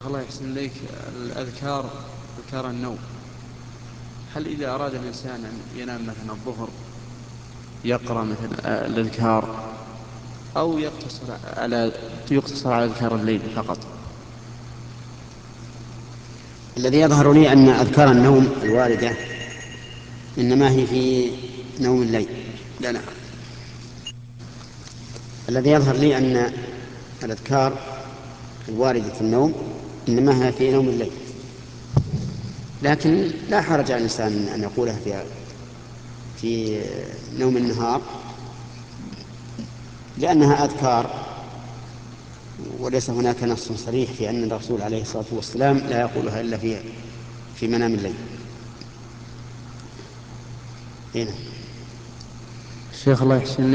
الله يحسن إليك. الأذكار، أذكار النوم، هل إذا أراد الإنسان أن ينام مثلا الظهر يقرأ مثل الأذكار، أو يقتصر على أذكار الليل فقط؟ الذي يظهر لي أن أذكار النوم الواردة إنما هي في نوم الليل. لا، الذي يظهر لي أن الأذكار الواردة في النوم إنما هي في نوم الليل، لكن لا حرج على الإنسان أن يقولها في نوم النهار، لأنها أذكار، وليس هناك نص صريح في أن الرسول عليه الصلاة والسلام لا يقولها إلا في منام الليل. هنا الشيخ الله يحسن